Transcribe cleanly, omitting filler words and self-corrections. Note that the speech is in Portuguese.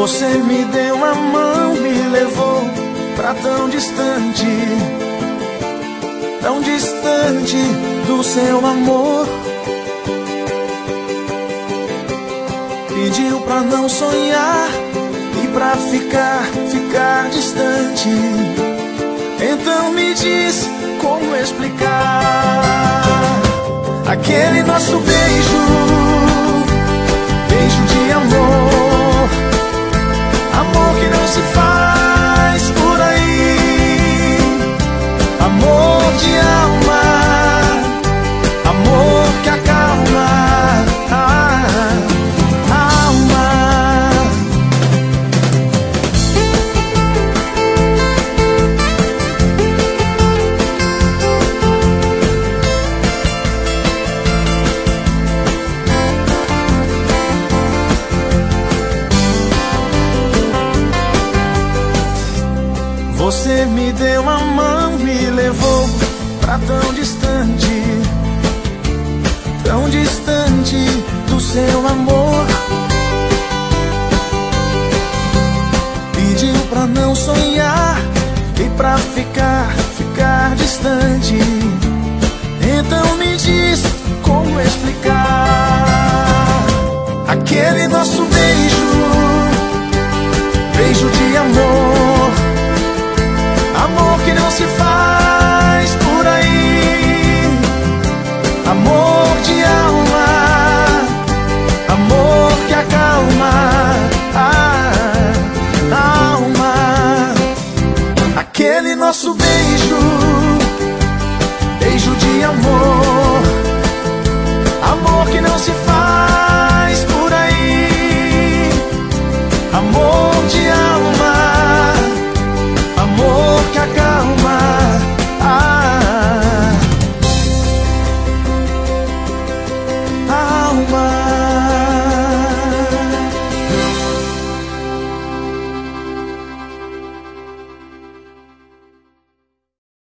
Você me deu a mão, me levou pra tão distante do seu amor. Pediu pra não sonhar e pra ficar distante. Então me diz como explicar aquele nosso beijo de amor, amor que não se faz por aí, amor de alma, amor que acalma a alma. Você me deu a mão, me levou pra tão distante do seu amor. Pediu pra não sonhar e pra ficar distante. Então me diz como explicar aquele nosso beijo de amor, amor que não se faz por aí, amor de alma, amor que acalma a alma. Aquele nosso